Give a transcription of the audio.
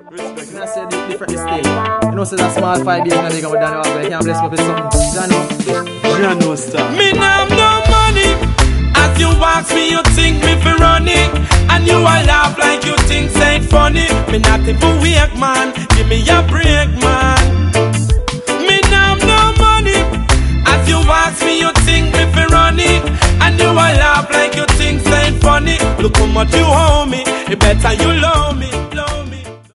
Respect. I said different mistake. You know, say that small 5 years, and they come down the hallway. Can't bless me with something. Jano star. Me now have no money. As you ask me, you think me for running, and you all laugh like you think ain't funny. Me not even wake, man. Give me a break, man. Me now have no money. As you ask me, you think me for running, and you all laugh like you think ain't funny. Look how much you owe me. It better you love me.